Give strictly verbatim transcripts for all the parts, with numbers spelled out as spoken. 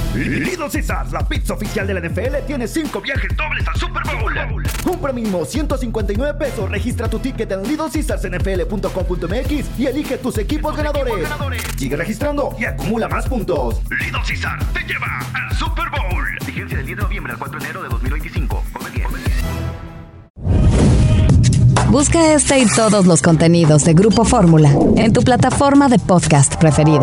Little Caesars, la pizza oficial de la N F L, tiene cinco viajes dobles al Super Bowl. Compra mínimo ciento cincuenta y nueve pesos, registra tu ticket en little caesars n f l punto com punto m x y elige tus equipos, tus ganadores. equipos ganadores. Sigue registrando y acumula más puntos. Little Caesars te lleva al Super Bowl. Vigencia del diez de noviembre al cuatro de enero de dos mil veinticinco. Come bien. Busca este y todos los contenidos de Grupo Fórmula en tu plataforma de podcast preferida.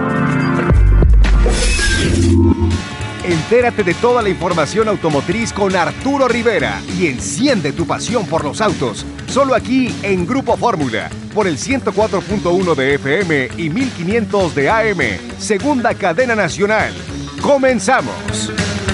Entérate de toda la información automotriz con Arturo Rivera y enciende tu pasión por los autos. Solo aquí en Grupo Fórmula, por el ciento cuatro punto uno de F M y mil quinientos de A M, segunda cadena nacional. ¡Comenzamos!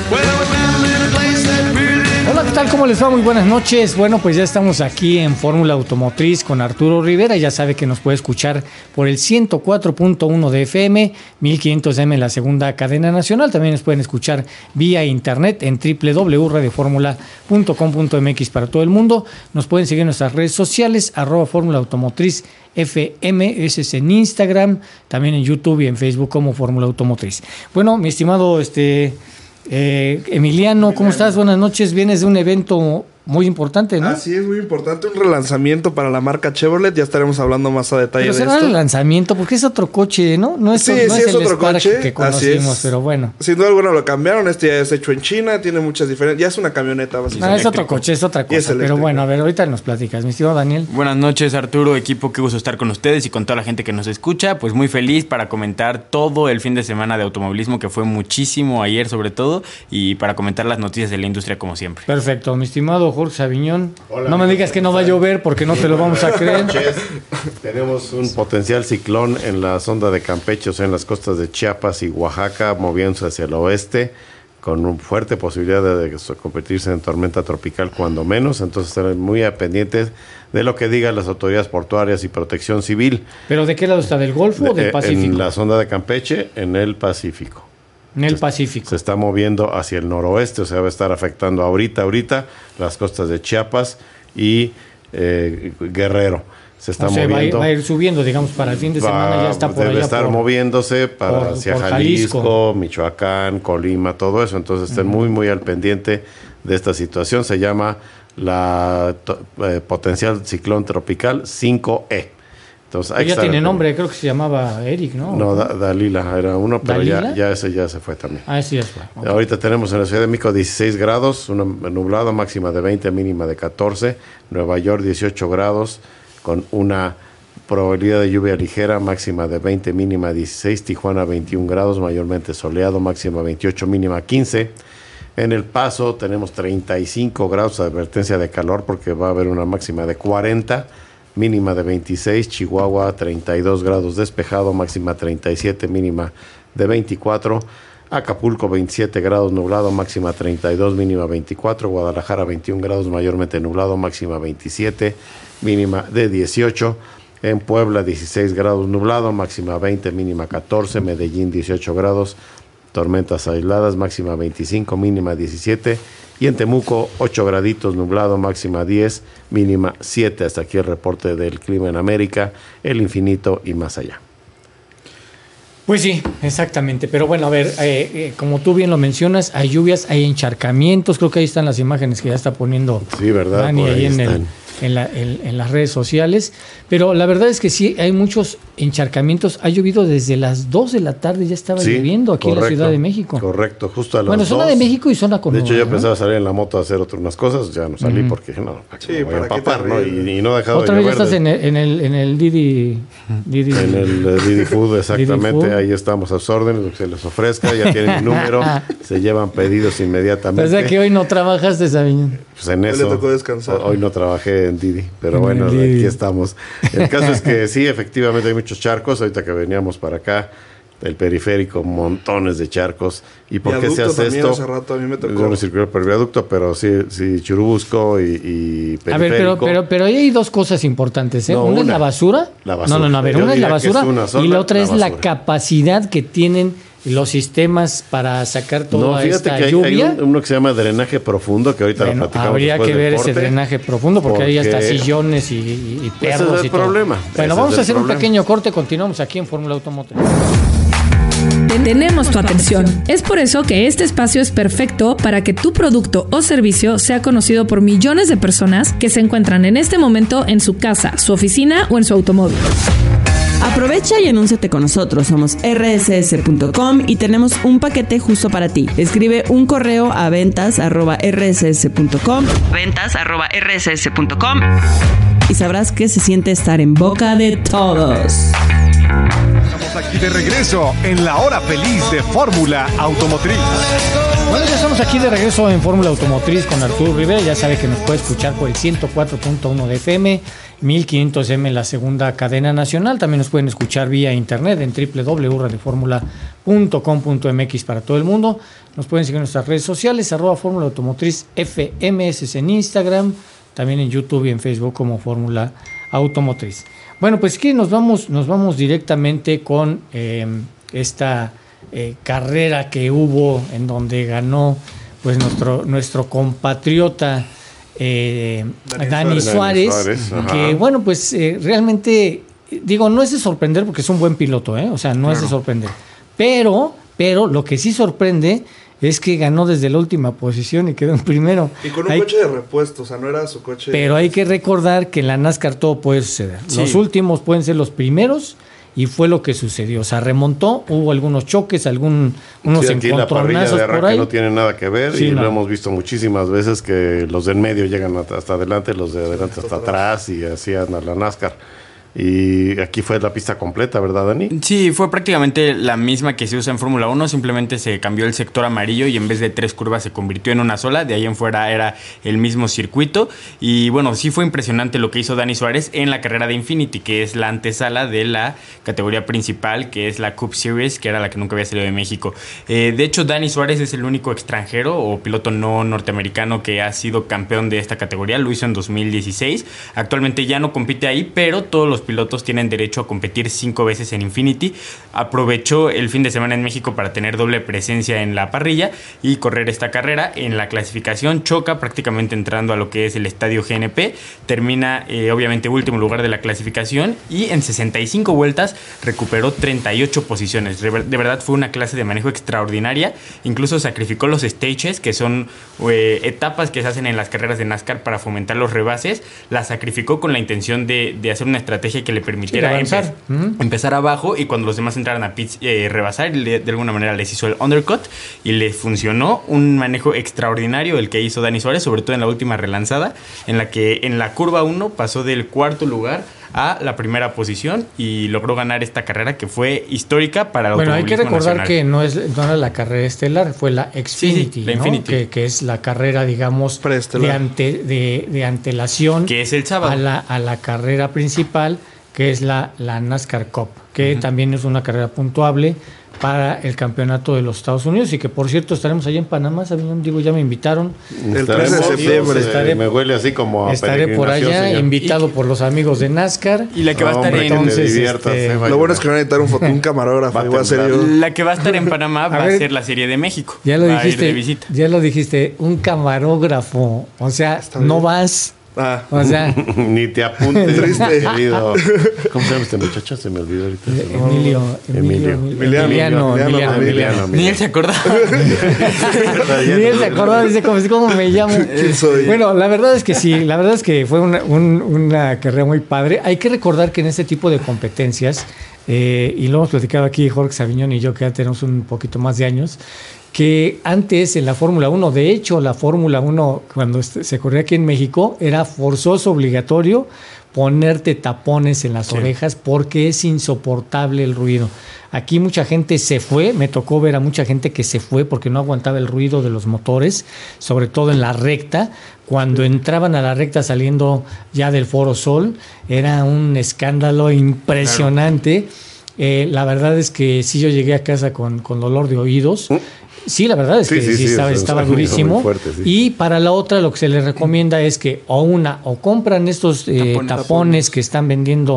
Hola, ¿qué tal? ¿Cómo les va? Muy buenas noches. Bueno, pues ya estamos aquí en Fórmula Automotriz con Arturo Rivera. Ya sabe que nos puede escuchar por el ciento cuatro punto uno de F M, mil quinientos de A M en la segunda cadena nacional. También nos pueden escuchar vía internet en doble u doble u doble u punto radio fórmula punto com punto m x para todo el mundo. Nos pueden seguir en nuestras redes sociales, arroba Fórmula Automotriz F M, ese es en Instagram, también en YouTube y en Facebook como Fórmula Automotriz. Bueno, mi estimado este... Eh, Emiliano, ¿cómo estás? Buenas noches. Vienes de un evento muy importante, ¿no? Así es, muy importante, un relanzamiento para la marca Chevrolet. Ya estaremos hablando más a detalle pero de será esto. el lanzamiento, porque es otro coche, ¿no? No es, sí, no sí, es, es el otro Spark coche que conocimos, pero bueno. Sin duda alguna lo cambiaron. Este ya es hecho en China, tiene muchas diferencias. Ya es una camioneta básicamente. No, es otro coche, es otra cosa. Es pero bueno, a ver, ahorita nos platicas, mi estimado Daniel. Buenas noches, Arturo, equipo, qué gusto estar con ustedes y con toda la gente que nos escucha. Pues muy feliz para comentar todo el fin de semana de automovilismo, que fue muchísimo ayer sobre todo, y para comentar las noticias de la industria como siempre. Perfecto, mi estimado Jorge Saviñón. Hola, no me digas que no va a llover porque no te lo vamos a creer. Tenemos un potencial ciclón en la sonda de Campeche, o sea, en las costas de Chiapas y Oaxaca, moviéndose hacia el oeste, con una fuerte posibilidad de, de convertirse en tormenta tropical cuando menos. Entonces, estar muy pendientes de lo que digan las autoridades portuarias y protección civil. ¿Pero de qué lado está? ¿Del Golfo o del Pacífico? En la sonda de Campeche, en el Pacífico. En el Pacífico. Se está moviendo hacia el noroeste, o sea, va a estar afectando ahorita, ahorita, las costas de Chiapas y eh, Guerrero. Se está o sea, moviendo. Va a, ir, va a ir subiendo, digamos, para el fin de semana va, ya está por debe allá. estar por, moviéndose para por, hacia por Jalisco, Jalisco, Michoacán, Colima, todo eso. Entonces estén uh-huh. muy, muy al pendiente de esta situación. Se llama la to, eh, potencial ciclón tropical cinco E. Entonces, hay ya que tiene estar, nombre, creo que se llamaba Eric, ¿no? No, da, Dalila era uno, pero ya, ya ese ya se fue también. Ah, ese ya se fue. Okay. Ahorita tenemos en la Ciudad de México dieciséis grados, una nublado, máxima de veinte, mínima de catorce. Nueva York dieciocho grados, con una probabilidad de lluvia ligera, máxima de veinte, mínima dieciséis. Tijuana veintiún grados, mayormente soleado, máxima veintiocho, mínima quince. En El Paso tenemos treinta y cinco grados, advertencia de calor porque va a haber una máxima de cuarenta. Mínima de veintiséis, Chihuahua treinta y dos grados despejado, máxima treinta y siete, mínima de veinticuatro, Acapulco veintisiete grados nublado, máxima treinta y dos, mínima veinticuatro, Guadalajara veintiún grados mayormente nublado, máxima veintisiete, mínima de dieciocho, en Puebla dieciséis grados nublado, máxima veinte, mínima catorce, Medellín dieciocho grados, tormentas aisladas, máxima veinticinco, mínima diecisiete, y en Temuco ocho graditos nublado, máxima diez, mínima siete. Hasta aquí el reporte del clima en América, el infinito y más allá. Pues sí, exactamente. Pero bueno, a ver, eh, eh, como tú bien lo mencionas, hay lluvias, hay encharcamientos. Creo que ahí están las imágenes que ya está poniendo sí, ¿verdad? Dani ahí, ahí en, el, en, la, en, en las redes sociales. Pero la verdad es que sí, hay muchos encharcamientos. Ha llovido desde las dos de la tarde, ya estaba sí, lloviendo aquí correcto, en la Ciudad de México. Correcto, justo a las Bueno, zona dos. de México y zona con. De hecho, yo ¿no? pensaba salir en la moto a hacer otras unas cosas, ya no salí uh-huh. porque no, para que sí, me voy a empapar, ¿no? Y, y no he dejado Otra de vez llover. estás de... en el, en el, en el Didi, Didi. En el uh, Didi Food, exactamente. Didi Food. Ahí estamos a sus órdenes, lo que se les ofrezca, ya tienen mi número, se llevan pedidos inmediatamente. O sea que hoy no trabajaste, Sabiñón. Pues en eso. Hoy le tocó descansar. Hoy no trabajé en Didi, pero en bueno, Didi. Aquí estamos. El caso es que sí, efectivamente hay muchos charcos. Ahorita que veníamos para acá, el periférico, montones de charcos. ¿Y por viaducto qué se hace también, esto? Hace rato a mí me tocó. Yo no circulé por el viaducto, pero sí, sí Churubusco y, y periférico. A ver, pero, pero, pero ahí hay dos cosas importantes, ¿eh? No, una, una es la basura. La basura. No, no, no, a ver, Yo una es la basura es una sola, y la otra la es basura. la capacidad que tienen los sistemas para sacar toda no, fíjate esta que hay, lluvia. hay un, uno que se llama drenaje profundo, que ahorita Bueno, lo platicamos. habría que ver ese drenaje profundo porque, porque ahí hasta sillones y, y, y perros. Ese es el y todo. problema. Bueno, ese vamos a hacer problema. un pequeño corte, continuamos aquí en Fórmula Automotriz. tenemos tu atención. Es por eso que este espacio es perfecto para que tu producto o servicio sea conocido por millones de personas que se encuentran en este momento en su casa, su oficina o en su automóvil. Aprovecha y anúnciate con nosotros. Somos erre ese ese punto com y tenemos un paquete justo para ti. Escribe un correo a ventas arroba erre ese ese punto com, ventas arroba erre ese ese punto com, y sabrás que se siente estar en boca de todos. Estamos aquí de regreso en la hora feliz de Fórmula Automotriz. Bueno, ya estamos aquí de regreso en Fórmula Automotriz con Arturo Rivera. Ya sabe que nos puede escuchar por el ciento cuatro punto uno de F M, mil quinientos eme en la segunda cadena nacional. También nos pueden escuchar vía internet en doble u doble u doble u punto radio fórmula punto com punto eme equis para todo el mundo. Nos pueden seguir en nuestras redes sociales, arroba Fórmula Automotriz F M, ese es en Instagram, también en YouTube y en Facebook como Fórmula Automotriz. Bueno, pues que nos vamos, nos vamos directamente con eh, esta eh, carrera que hubo en donde ganó pues nuestro, nuestro compatriota eh, Dani, Dani Suárez, Suárez que bueno, pues eh, realmente, digo, no es de sorprender porque es un buen piloto, ¿eh? O sea, no claro. es de sorprender, pero, pero lo que sí sorprende es que ganó desde la última posición y quedó en primero. Y con un hay, coche de repuesto, o sea, no era su coche. Pero hay que recordar que en la NASCAR todo puede suceder. Sí. Los últimos pueden ser los primeros y fue lo que sucedió. O sea, remontó, hubo algunos choques, algún, unos sí, aquí encontronazos la por ahí. No tiene nada que ver sí, y no. lo hemos visto muchísimas veces que los de en medio llegan hasta adelante, los de adelante hasta atrás y así anda la NASCAR. Y aquí fue la pista completa, ¿verdad, Dani? Sí, fue prácticamente la misma que se usa en Fórmula uno, simplemente se cambió el sector amarillo y en vez de tres curvas se convirtió en una sola, de ahí en fuera era el mismo circuito. Y bueno, sí fue impresionante lo que hizo Dani Suárez en la carrera de Infinity, que es la antesala de la categoría principal, que es la Cup Series, que era la que nunca había salido de México. Eh, de hecho, Dani Suárez es el único extranjero o piloto no norteamericano que ha sido campeón de esta categoría, lo hizo en dos mil dieciséis. Actualmente ya no compite ahí, pero todos los pilotos tienen derecho a competir cinco veces en Infinity. Aprovechó el fin de semana en México para tener doble presencia en la parrilla y correr esta carrera. En la clasificación choca prácticamente entrando a lo que es el estadio G N P, termina eh, obviamente último lugar de la clasificación y en sesenta y cinco vueltas recuperó treinta y ocho posiciones. De verdad fue una clase de manejo extraordinaria, incluso sacrificó los stages, que son eh, etapas que se hacen en las carreras de NASCAR para fomentar los rebases, las sacrificó con la intención de, de hacer una estrategia que le permitiera sí, empe- uh-huh. empezar abajo y cuando los demás entraran a pits eh, rebasar, le, de alguna manera les hizo el undercut y le funcionó. Un manejo extraordinario el que hizo Dani Suárez, sobre todo en la última relanzada, en la que en la curva uno pasó del cuarto lugar a la primera posición y logró ganar esta carrera que fue histórica para el bueno, automovilismo nacional. Bueno, hay que recordar nacional. que no, es, no era la carrera estelar, fue la Xfinity, sí, la ¿no? Infinity. Que, que es la carrera, digamos, de, ante, de, de antelación que es el sábado. A, la, a la carrera principal, que es la, la NASCAR Cup, que uh-huh. también es una carrera puntuable para el campeonato de los Estados Unidos y que por cierto estaremos allá en Panamá, ¿saben? Digo, ya me invitaron. El trece de septiembre. Estaré, me huele así como a estaré por allá, señor. Invitado y, por los amigos de NASCAR. Y la que va a estar Hombre, en... Entonces, este, lo bueno es que van a necesitar un, foto, un camarógrafo. Va igual ser yo. La que va a estar en Panamá va a, ver, a ser la Serie de México. Ya lo va dijiste, a ir de visita. Ya lo dijiste, un camarógrafo. O sea, no vas... Ah. O sea, ni te apuntes, triste. Querido. ¿Cómo se llama este muchacho? Se me olvidó ahorita. Emilio, Emilio, Emilio, Emiliano, Emiliano, Emiliano. Ni él se acordaba. Ni él se acordaba, dice, ¿cómo, ¿cómo me llamo? Soy? Bueno, la verdad es que sí, la verdad es que fue una, un, una carrera muy padre. Hay que recordar que en este tipo de competencias, eh, y lo hemos platicado aquí Jorge Saviñón y yo, que ya tenemos un poquito más de años, que antes en la Fórmula uno, de hecho la Fórmula uno cuando se corría aquí en México era forzoso, obligatorio ponerte tapones en las sí. orejas porque es insoportable el ruido. Aquí mucha gente se fue, me tocó ver a mucha gente que se fue porque no aguantaba el ruido de los motores, sobre todo en la recta. Cuando entraban a la recta saliendo ya del Foro Sol, era un escándalo impresionante. Claro. Eh, la verdad es que sí, yo llegué a casa con, con dolor de oídos. Sí, la verdad es sí, que sí, sí, sí, estaba, estaba durísimo. Fuerte, sí. Y para la otra lo que se les recomienda es que o una o compran estos eh, tapones, tapones que están vendiendo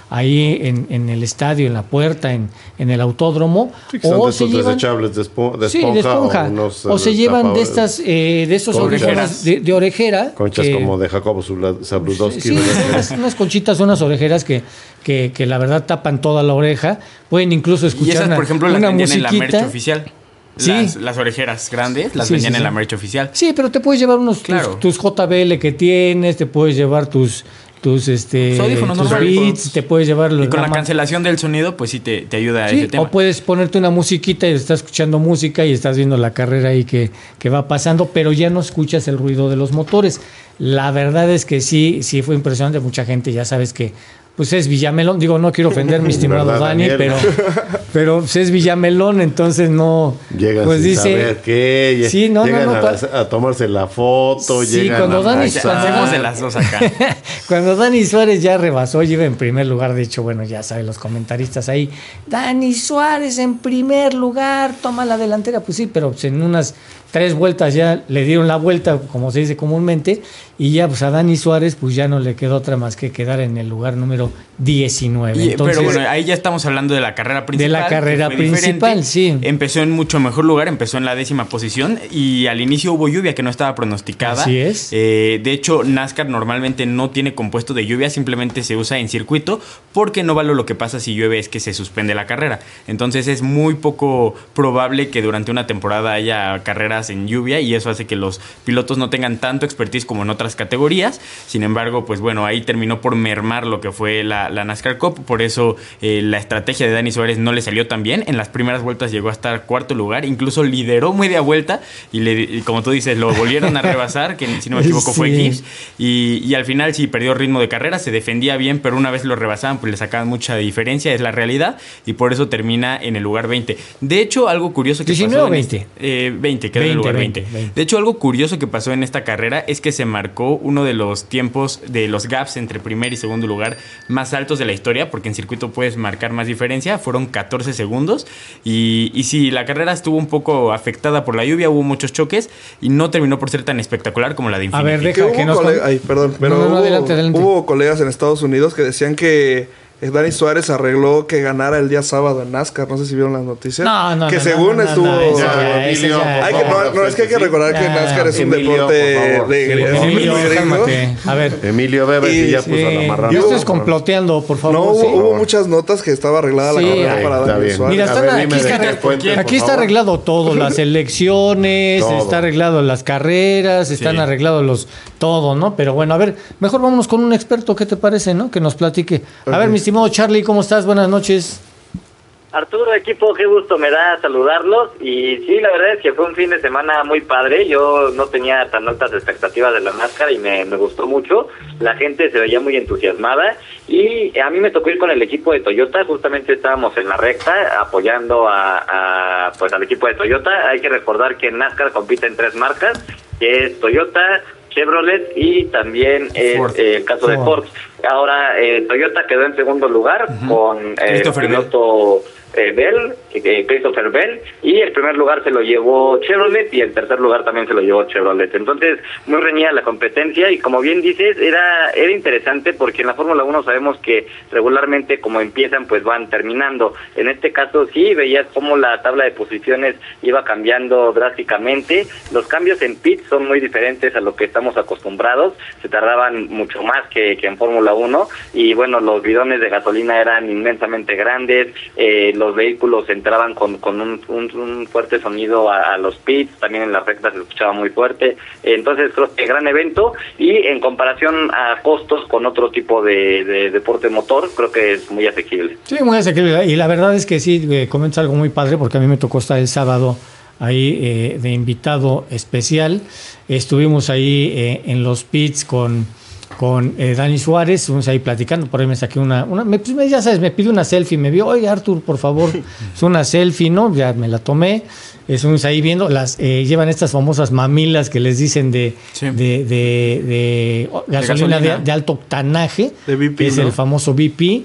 ahí en, en el estadio, en la puerta, en, en el autódromo. Sí, son o de se esos llevan, desechables de, espo- de sí, esponja. de esponja. O, unos, o se eh, llevan de tapadores. estas, eh, de esos Conchas. audífonos de, de orejera. Conchas que- como de Jacobo Zula- Zabludowski. Sí, ¿verdad? son unas, unas conchitas, unas orejeras que, que, que la verdad tapan toda la oreja. Pueden incluso escuchar Y esas, una, por ejemplo, las una vendían en la merch musiquita. oficial. Sí. Las, las orejeras grandes las Sí, vendían sí, en sí. la merch oficial. Sí, pero te puedes llevar unos Claro. tus, tus J B L que tienes, te puedes llevar tus tus este Tus audífonos tus normales. Beats, te puedes llevar los Y con la ma- cancelación del sonido, pues sí te, te ayuda a Sí, ese tema. o puedes ponerte una musiquita y estás escuchando música y estás viendo la carrera ahí que, que va pasando, pero ya no escuchas el ruido de los motores. La verdad es que sí, sí fue impresionante. Mucha gente, ya sabes que pues es Villamelón. Digo, no quiero ofender, mi estimado ¿Verdad, Dani, Daniel? pero, pero pues es Villamelón, entonces no. Llegan pues sin dice, saber qué. lle- Sí, no, no, llegan no, a, pa- a tomarse la foto. Sí, llegan cuando a- Dani Ay, Suárez- hacemos de las dos acá. Cuando Dani Suárez ya rebasó, iba en primer lugar. De hecho, bueno, ya saben los comentaristas ahí. Dani Suárez en primer lugar, toma la delantera. Pues sí, pero pues en unas tres vueltas ya le dieron la vuelta, como se dice comúnmente, y ya pues a Dani Suárez pues ya no le quedó otra más que quedar en el lugar número diecinueve. Y- Entonces, pero bueno, ahí ya estamos hablando de la carrera principal. la que carrera fue principal, diferente. sí. Empezó en mucho mejor lugar, empezó en la décima posición y al inicio hubo lluvia que no estaba pronosticada. Así es. Eh, de hecho, NASCAR normalmente no tiene compuesto de lluvia, simplemente se usa en circuito porque no vale lo que pasa si llueve es que se suspende la carrera. Entonces es muy poco probable que durante una temporada haya carreras en lluvia y eso hace que los pilotos no tengan tanto expertise como en otras categorías. Sin embargo, pues bueno, ahí terminó por mermar lo que fue la, la NASCAR Cup. Por eso eh, la estrategia de Dani Suárez no le salió tan bien. En las primeras vueltas llegó a estar cuarto lugar, incluso lideró media vuelta y, le, y como tú dices, lo volvieron a rebasar, que si no me equivoco fue Sí. Gibbs. Y, y al final sí perdió ritmo de carrera, se defendía bien, pero una vez lo rebasaban, pues le sacaban mucha diferencia, es la realidad, y por eso termina en el lugar veinte. De hecho, algo curioso que ¿diecinueve pasó o en veinte? este- eh, veinte, quedó en el veinte, lugar veinte. veinte, veinte. De hecho, algo curioso que pasó en esta carrera es que se marcó uno de los tiempos de los gaps entre primer y segundo lugar más altos de la historia, porque en circuito puedes marcar más diferencia, fueron catorce segundos, y, y sí, la carrera estuvo un poco afectada por la lluvia, hubo muchos choques, y no terminó por ser tan espectacular como la de Infinity. A ver, Que deja hubo que nos colega- con- Ay, perdón, pero No, no, no, hubo, adelante, adelante. hubo colegas en Estados Unidos que decían que eh, Dani Suárez arregló que ganara el día sábado en NASCAR. No sé si vieron las noticias. No, no, que no, según no, no, estuvo. no, eso Ya, ya, Emilio, eso ya. por Hay que, favor, no, no, es que hay que sí. recordar que Ah, NASCAR es un Emilio, deporte por favor. de, Sí, es muy Emilio, gringo. cálmate. A ver. Emilio Bebes Y- y ya Sí, puso la marrana. no estés Yo- comploteando, por favor. No, hubo, sí. hubo muchas notas que estaba arreglada Sí, la carrera ok, para está Dani bien. Suárez. Mira, A están ver, aquí, dime de está, qué fuente, por aquí está favor. arreglado todo, las elecciones, Todo. está arreglado las carreras, están Sí. arreglados los todo, ¿no? Pero bueno, a ver, mejor vámonos con un experto, ¿qué te parece, no? Que nos platique. A ver, mi estimado Charlie, ¿cómo estás? Buenas noches. Arturo, equipo, qué gusto me da saludarlos. Y sí, la verdad es que fue un fin de semana muy padre. Yo no tenía tan altas expectativas de la NASCAR y me, me gustó mucho. La gente se veía muy entusiasmada. Y a mí me tocó ir con el equipo de Toyota. Justamente estábamos en la recta apoyando a, a pues al equipo de Toyota. Hay que recordar que en NASCAR compite en tres marcas, que es Toyota, Chevrolet y también es Ford. eh, el caso de Ford. Ford. Ahora eh, Toyota quedó en segundo lugar con eh, Christopher el piloto eh, Bell, eh, Christopher Bell, y el primer lugar se lo llevó Chevrolet y el tercer lugar también se lo llevó Chevrolet. Entonces, muy reñida la competencia y como bien dices, era era interesante porque en la Fórmula uno sabemos que regularmente como empiezan pues van terminando. En este caso sí, veías cómo la tabla de posiciones iba cambiando drásticamente. Los cambios en pits son muy diferentes a lo que estamos acostumbrados, se tardaban mucho más que, que en Fórmula uno y bueno, los bidones de gasolina eran inmensamente grandes, eh, los vehículos entraban con, con un, un, un fuerte sonido a, a los pits, también en las rectas se escuchaba muy fuerte, entonces creo que gran evento y en comparación a costos con otro tipo de, de deporte motor, creo que es muy asequible. Sí, muy asequible. Y la verdad es que sí, eh, comentas algo muy padre porque a mí me tocó estar el sábado ahí eh, de invitado especial. Estuvimos ahí eh, en los pits con, con eh, Dani Suárez, estuvimos ahí platicando, por ahí me saqué una, una me, pues, ya sabes, me pidió una selfie, me vio, oye Artur, por favor, es una selfie, ¿no? Ya me la tomé. Estuvimos ahí viendo, las eh, llevan estas famosas mamilas que les dicen de, Sí. de, de, de gasolina, gasolina. De, de alto octanaje, De B P, que es ¿no? el famoso B P.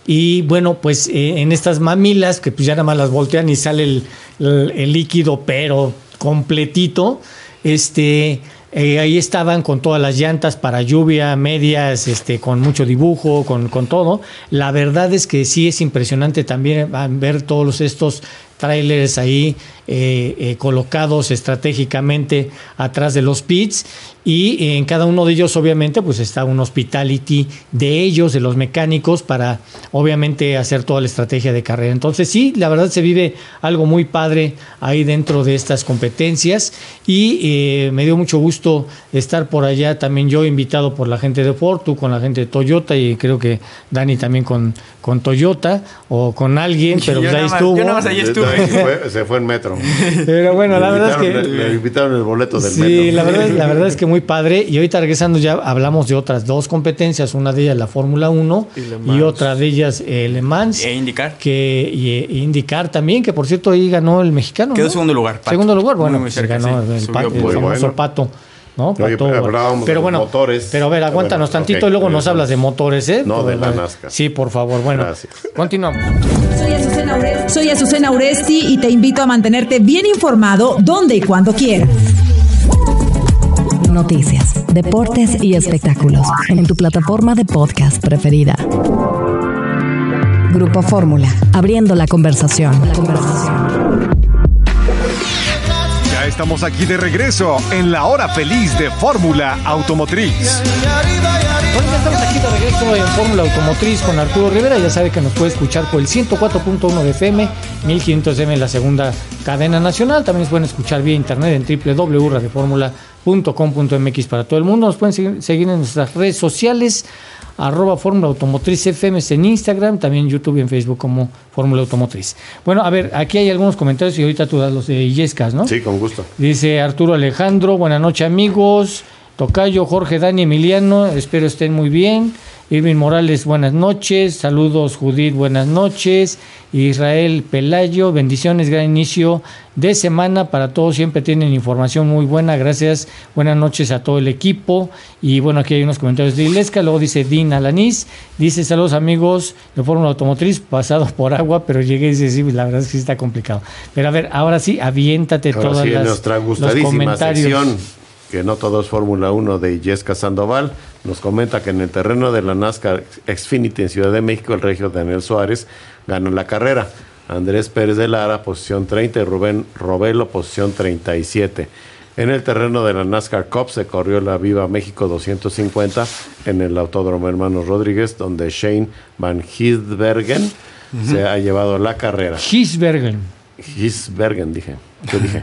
Y bueno, pues eh, en estas mamilas, que pues ya nada más las voltean y sale el, el- el líquido, pero completito, este, Eh, ahí estaban con todas las llantas para lluvia, medias, este, con mucho dibujo, con, con todo. La verdad es que sí es impresionante también ver todos estos trailers ahí eh, eh, colocados estratégicamente atrás de los pits, y en cada uno de ellos obviamente pues está un hospitality de ellos, de los mecánicos, para obviamente hacer toda la estrategia de carrera. Entonces sí, la verdad se vive algo muy padre ahí dentro de estas competencias, y eh, me dio mucho gusto estar por allá también yo, invitado por la gente de Ford, tú con la gente de Toyota, y creo que Dani también con, con Toyota o con alguien, pero pues ahí más, estuvo. Yo nada más ahí estuve. Se fue, se fue en metro. Pero bueno, le la verdad es que le, le invitaron el boleto del sí, metro. Sí, la verdad, la verdad es que muy padre. Y ahorita regresando ya hablamos de otras dos competencias, una de ellas la Fórmula uno y, y otra de ellas eh, Le Mans. E IndyCar. Que, y, y IndyCar también, que por cierto ahí ganó el mexicano. Quedó ¿no? segundo lugar. Pato. Segundo lugar, bueno, muy, muy pues cerca, ganó sí. el, Subió pato, el muy famoso bueno. Pato. ¿No? Oye, Pato, hablábamos pero de bueno, motores. pero a ver, aguántanos Bueno, tantito, okay, luego nos regresamos. hablas de motores, ¿eh? No, de la Pues, NASCAR. Sí, por favor. Bueno, Gracias. continuamos. Soy Azucena Uresti. Soy Azucena Uresti y te invito a mantenerte bien informado donde y cuando quieras. Noticias, deportes y espectáculos en tu plataforma de podcast preferida. Grupo Fórmula, abriendo la conversación. La conversación. Ya estamos aquí de regreso en la hora feliz de Fórmula Automotriz. Bueno, ya estamos aquí de regreso en Fórmula Automotriz con Arturo Rivera. Ya sabe que nos puede escuchar por el ciento cuatro punto uno de F M, mil quinientos M en la segunda cadena nacional. También nos pueden escuchar vía internet en doble u doble u doble u punto radio fórmula punto com punto m x para todo el mundo. Nos pueden seguir, seguir en nuestras redes sociales, arroba Fórmula Automotriz F M en Instagram, también YouTube y en Facebook como Fórmula Automotriz. Bueno, a ver, aquí hay algunos comentarios y ahorita tú das los de Illescas, ¿no? Sí, con gusto. Dice Arturo Alejandro, buenas noches amigos. Tocayo, Jorge, Dani, Emiliano, espero estén muy bien. Irving Morales, buenas noches. Saludos, Judith, buenas noches. Israel Pelayo, bendiciones, gran inicio de semana para todos. Siempre tienen información muy buena, gracias. Buenas noches a todo el equipo. Y bueno, aquí hay unos comentarios de Ilesca. Luego dice Dean Alanis, dice saludos amigos de Fórmula Automotriz, pasado por agua, pero llegué y dice sí, la verdad es que sí está complicado. Pero a ver, ahora sí, aviéntate Ahora todas sí, las nuestra los gustadísima comentarios. sección, que no todo es Fórmula uno, de Yesca Sandoval, nos comenta que en el terreno de la NASCAR Xfinity en Ciudad de México, el regio Daniel Suárez ganó la carrera. Andrés Pérez de Lara, posición treinta, y Rubén Robelo, posición treinta y siete. En el terreno de la NASCAR Cup se corrió la Viva México doscientos cincuenta en el Autódromo Hermanos Rodríguez, donde Shane Van Gisbergen uh-huh. se ha llevado la carrera. Gisbergen. Gisbergen, dije. ¿Qué dije?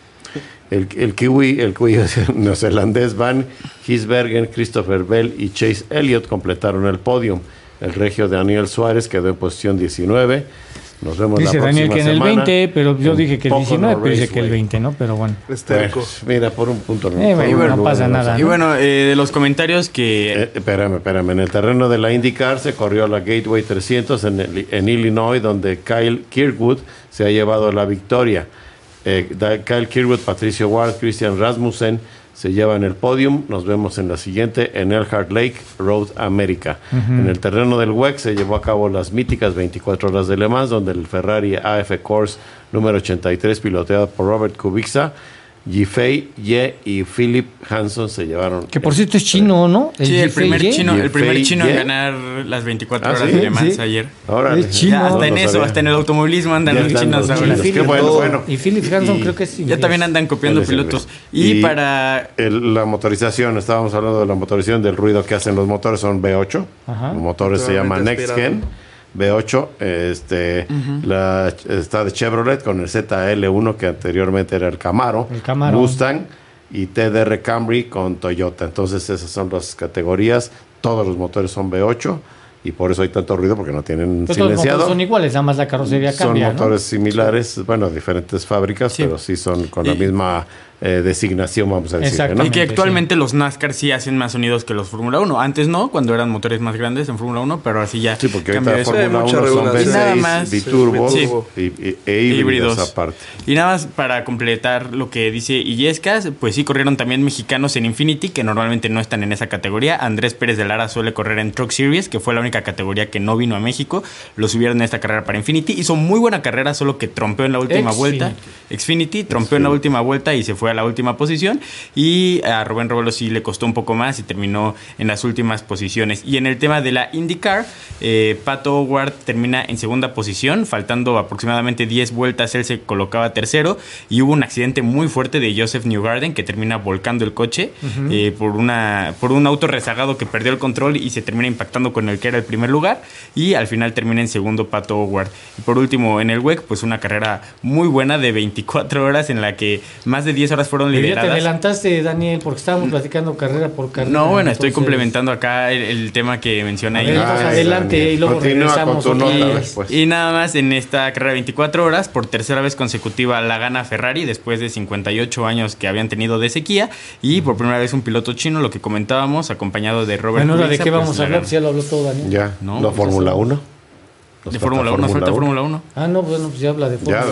El, el kiwi, el kiwi neozelandés Van Gisbergen, Christopher Bell y Chase Elliott completaron el podio. El regio Daniel Suárez quedó en posición diecinueve. Nos vemos dice la próxima Daniel que en semana. el veinte, pero yo dije que el diecinueve, pero dice que el Raceway. veinte, ¿no? Pero bueno. Pues, mira, por un punto no. Eh, bueno, bueno, no pasa no, nada. Y ¿no? bueno, eh, de los comentarios que... Eh, espérame, espérame. En el terreno de la IndyCar se corrió la Gateway trescientos en, el- en Illinois, donde Kyle Kirkwood se ha llevado la victoria. Eh, da- Kyle Kirkwood, Patricio Ward, Christian Rasmussen se llevan el podium. Nos vemos en la siguiente en Elkhart Lake, Road America. Ujú. En el terreno del W E C se llevó a cabo las míticas veinticuatro horas de Le Mans, donde el Ferrari A F Course número ochenta y tres, piloteado por Robert Kubica, Yifei Ye y Philip Hanson se llevaron. Que por cierto es chino, ¿no? Sí, el Yifei primer Ye. chino, el primer Yifei chino en Ye. ganar las veinticuatro Ah, horas ¿sí? de Le Mans Sí. ayer. Órale. Es chino. Ya, hasta No, en no eso, sabía. hasta en el automovilismo andan Ya los están chinos los ahora. chinos. Y Qué Philip- bueno, bueno. Y Philip Hanson Y- creo que es Ya inglés. también andan copiando Él es pilotos. inglés. Y, para... el- la motorización, estábamos hablando de la motorización, del ruido que hacen los motores, son V ocho. Ajá. Los motores se llaman Totalmente Next Gen. V ocho, este, la, está de Chevrolet con el Z L uno, que anteriormente era el Camaro, El Camaro. Mustang, y T D R Camry con Toyota. Entonces esas son las categorías. Todos los motores son V ocho y por eso hay tanto ruido, porque no tienen Pues todos los silenciado. motores son iguales, nada más la carrocería Son cambia, ¿no? motores similares, bueno, diferentes fábricas, Sí. pero sí son con la Y- misma eh, designación, vamos a decir. Exacto. ¿no? Y que Exactamente, actualmente los NASCAR sí hacen más sonidos que los Fórmula uno. Antes no, cuando eran motores más grandes en Fórmula uno, pero así ya Sí, porque cambió ahorita eso. Hay Fórmula mucha uno son V redundancia. seis, Y nada más. biturbos Sí. y, y- e híbridos, Híbridos. aparte. Y nada más para completar lo que dice Illescas, pues sí corrieron también mexicanos en Infinity, que normalmente no están en esa categoría. Andrés Pérez de Lara suele correr en Truck Series, que fue la única categoría que no vino a México. Lo subieron en esta carrera para Infinity. Hizo muy buena carrera, solo que trompeó en la última Xfinity. vuelta. Xfinity trompeó en la última vuelta y se fue fue a la última posición, y a Rubén Robelo sí le costó un poco más y terminó en las últimas posiciones. Y en el tema de la IndyCar, eh, Pato O'Ward termina en segunda posición, faltando aproximadamente diez vueltas, él se colocaba tercero, y hubo un accidente muy fuerte de Joseph Newgarden que termina volcando el coche uh-huh. eh, por, una, por un auto rezagado que perdió el control y se termina impactando con el que era el primer lugar, y al final termina en segundo Pato O'Ward. Y por último, en el W E C, pues una carrera muy buena de veinticuatro horas en la que más de diez horas fueron lideradas. Ya te adelantaste, Daniel, porque estábamos platicando carrera por carrera. No, bueno, entonces... estoy complementando acá el, el tema que menciona ahí. Ver, ah, adelante Daniel. Y luego continúa regresamos. Con tu nota, después. Y nada más, en esta carrera de veinticuatro horas, por tercera vez consecutiva la gana Ferrari, después de cincuenta y ocho años que habían tenido de sequía, y por primera vez un piloto chino, lo que comentábamos, acompañado de Robert Bueno, Kubica, ¿de qué pues, vamos a hablar? Si ya lo habló todo, Daniel. Ya, no, ¿no pues Fórmula uno? De Fórmula uno, nos falta Fórmula uno. Ah, no, bueno, pues ya habla de Fórmula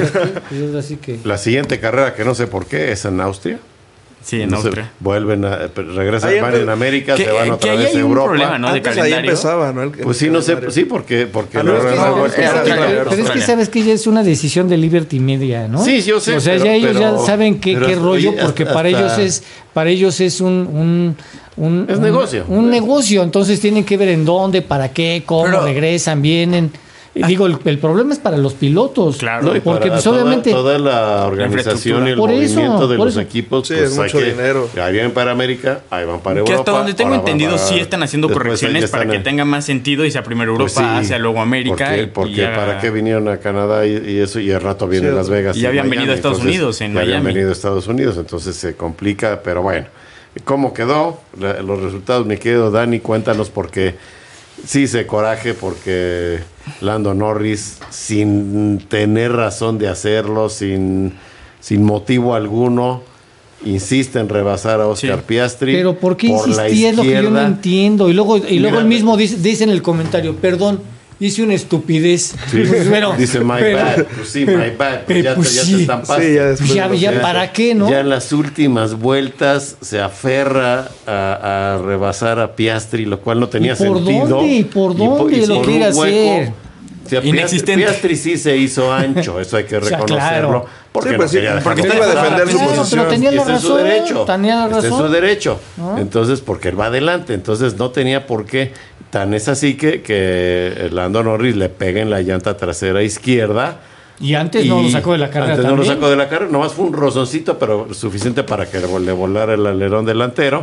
uno. Así que... La siguiente carrera, que no sé por qué, es en Austria. Sí, en no Austria. Se vuelven a, regresan, van en América, que, se van otra que vez a Europa. Problema, ¿no? De calendario. Ahí empezaba, ¿no? El, pues sí, no sé, sí, porque... porque ah, no, es que, no, es que, pero, pero es que sabes que ya es una decisión de Liberty Media, ¿no? Sí, yo sé. O sea, pero, ya ellos pero, ya saben qué, qué rollo, hasta, porque para ellos es para ellos es un... un Un, es un, negocio. Un negocio, entonces tienen que ver en dónde, para qué, cómo pero, regresan, vienen. Ah, Digo, el, el problema es para los pilotos. Claro, no, y porque para pues, toda, obviamente toda la organización y el por movimiento eso, de por los eso. equipos, sí, pues es hay mucho que, dinero. Ahí van para América, ahí van para Europa. Que hasta donde tengo entendido, para, sí están haciendo correcciones para que en... tenga más sentido y sea primero Europa, pues sí, Asia, luego América. Porque, porque haga... para qué vinieron a Canadá y, y eso, y al rato vienen sí, Las Vegas. Y, y habían Miami, venido a Estados entonces, Unidos, en y Miami. habían venido a Estados Unidos, entonces se complica, pero bueno. ¿Cómo quedó? La, los resultados, mi querido Dani, cuéntanos, porque sí hice coraje, porque Lando Norris, sin tener razón de hacerlo, sin, sin motivo alguno, insiste en rebasar a Oscar sí. Piastri. Pero ¿por qué por insistía? Es lo que yo no entiendo. Y luego, y luego él mismo dice, dice en el comentario, perdón, hice una estupidez. Sí. Pues, pero, dice my pero, bad. Pues sí, my bad. Pues ya, pues te, ya sí. te estampaste. Sí, ya, ya, ya, ya para qué, ¿no? Ya en las últimas vueltas se aferra a, a rebasar a Piastri, lo cual no tenía ¿Y por sentido. Dónde? ¿Y por dónde? Y, y lo por quiere hacer. O sea, Inexistente. Piastri sí se hizo ancho, eso hay que reconocerlo. O sea, claro. Porque, sí, pues, no sí, porque iba a defender claro, su posición. Pero tenía la razón, razón, es su derecho. Tenía la razón. Este es su derecho. ¿Ah? Entonces, porque él va adelante. Entonces, no tenía por qué. Tan es así que, que Lando Norris le pega en la llanta trasera izquierda. Y antes y no lo sacó de la carrera. Antes también. no lo sacó de la carrera. Nomás fue un rozoncito, pero suficiente para que le volara el alerón delantero.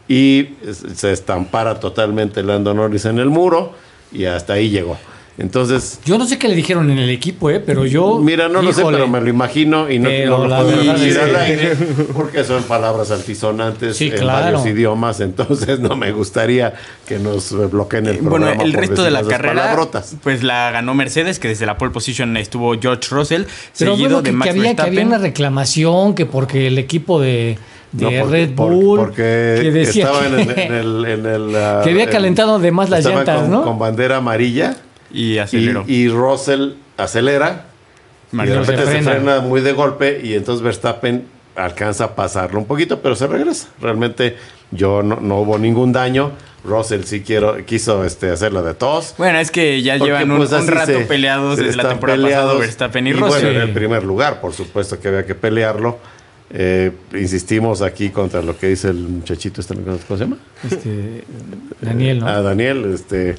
Y se estampara totalmente Lando Norris en el muro. Y hasta ahí llegó. Entonces, yo no sé qué le dijeron en el equipo, eh, pero yo mira, no lo sé, pero me lo imagino y no, no lo puedo decir al aire porque son palabras altisonantes sí, en claro. varios idiomas, entonces no me gustaría que nos bloqueen el programa. Bueno, el resto de la carrera, palabrotas. pues la ganó Mercedes, que desde la pole position estuvo George Russell, pero seguido bueno, que, de Max que había, Verstappen. Que había una reclamación que porque el equipo de de no, porque, Red Bull porque que decía estaban que, en el, en el, en el uh, que había calentado de más las llantas, con, ¿no? Con bandera amarilla. Y aceleró. Y, y Russell acelera. Y de repente se frena. se frena muy de golpe. Y entonces Verstappen alcanza a pasarlo un poquito, pero se regresa. Realmente yo no, no hubo ningún daño. Russell sí quiero, quiso este, hacerla de tos. Bueno, es que ya porque, llevan un, pues, un rato se, peleados desde la temporada pasada Verstappen y, y Russell. Bueno, en el primer lugar, por supuesto que había que pelearlo. Eh, insistimos aquí contra lo que dice el muchachito, este, ¿cómo se llama? Este, Daniel, ¿no? Ah, Daniel, este...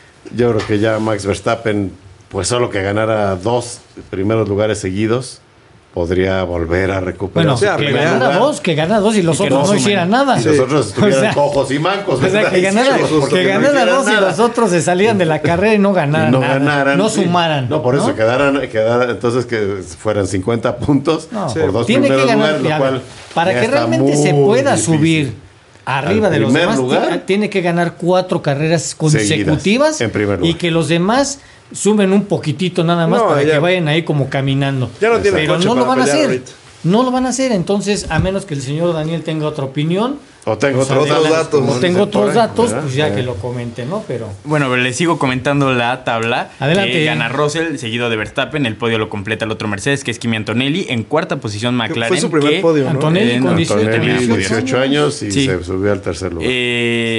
Yo creo que ya Max Verstappen, pues solo que ganara dos primeros lugares seguidos, podría volver a recuperar. Bueno, su que ganara lugar. dos, que ganara dos y los y otros no, no hicieran nada. Y los otros estuvieran o sea, cojos y mancos. O sea, que ganara, que ganara no dos nada. Y los otros se salían de la carrera y no ganaran. Y no nada, ganaran. No sumaran. No, por eso ¿no? quedaran, quedaran, entonces que fueran cincuenta puntos no, por sí. dos Tiene primeros que ganar, lugares, lo cual para que realmente se pueda difícil. subir arriba de los demás, lugar, tiene que ganar cuatro carreras consecutivas en primer lugar. Y que los demás sumen un poquitito nada más no, para ya. que vayan ahí como caminando. Ya no tiene Pero no lo van a hacer. Ahorita. No lo van a hacer, entonces, a menos que el señor Daniel tenga otra opinión. O tengo o sea, otros la, datos. O tengo otros datos, ¿verdad? pues ya ¿verdad? que lo comente, ¿no? Pero bueno, les sigo comentando la tabla. Adelante. Que gana Russell, seguido de Verstappen. El podio lo completa el otro Mercedes, que es Kimi Antonelli. En cuarta posición, McLaren. Fue su primer que podio, ¿no? Antonelli eh, con dieciocho años y sí. se subió al tercer lugar. Eh...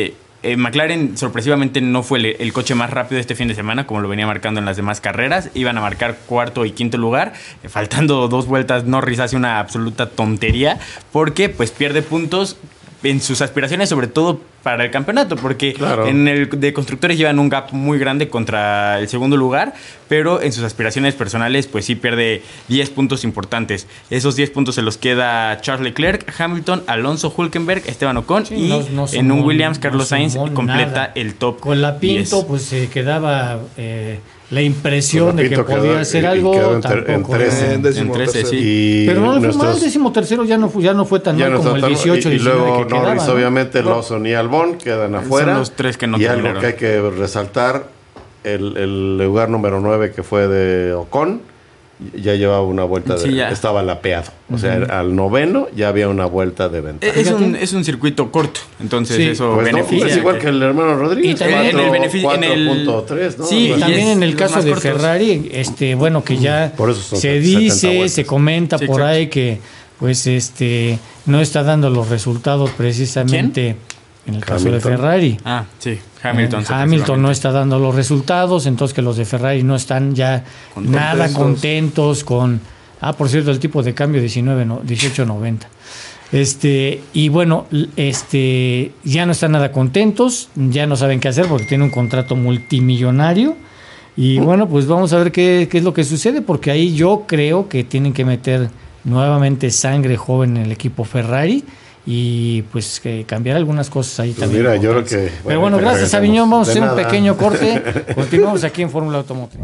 eh, McLaren sorpresivamente no fue el, el coche más rápido este fin de semana, como lo venía marcando en las demás carreras. Iban a marcar cuarto y quinto lugar, eh, faltando dos vueltas. Norris hace una absoluta tontería porque pues pierde puntos en sus aspiraciones, sobre todo para el campeonato, porque claro. en el de constructores llevan un gap muy grande contra el segundo lugar, pero en sus aspiraciones personales pues sí pierde diez puntos importantes. Esos diez puntos se los queda Charles Leclerc, Hamilton, Alonso, Hülkenberg, Esteban Ocon, sí, y no, no en un Williams Carlos no Sainz completa nada. El top con la Pinto diez. Pues se quedaba eh, la impresión de que podía quedó, hacer algo en, en trece, en en trece sí. Y pero no le fue mal, el décimo tercero ya no fue, ya no fue tan mal no como el dieciocho, y, y diecinueve luego que Norris, quedaba, obviamente ¿no? Lawson y Albon quedan afuera. Son los tres que no y terminaron. Algo que hay que resaltar, el, el lugar número nueve que fue de Ocon, ya llevaba una vuelta, de, sí, estaba lapeado. O sea, uh-huh. al noveno ya había una vuelta de ventaja. Es un, es un circuito corto, entonces sí, eso pues beneficia. No, es igual que el hermano Rodríguez. Y también cuatro, en el beneficio, cuatro punto en tres, ¿no? Sí, no, también en el caso de cortos. Ferrari, este, bueno, que ya se dice, se comenta sí, por exacto. ahí que pues este no está dando los resultados precisamente. ¿Quién? En el caso Hamilton. de Ferrari. Ah, sí, Hamilton. Eh, Hamilton no está dando los resultados, entonces que los de Ferrari no están ya contentos. nada contentos con... Ah, por cierto, el tipo de cambio diecinueve, no, dieciocho noventa. Este, y bueno, este, ya no están nada contentos, ya no saben qué hacer porque tiene un contrato multimillonario. Y bueno, pues vamos a ver qué, qué es lo que sucede, porque ahí yo creo que tienen que meter nuevamente sangre joven en el equipo Ferrari. Y pues que cambiar algunas cosas ahí pues también. Mira, yo creo que. Bueno, Pero bueno, gracias Aviñón. Vamos a hacer nada. un pequeño corte. Continuamos aquí en Fórmula Automotriz.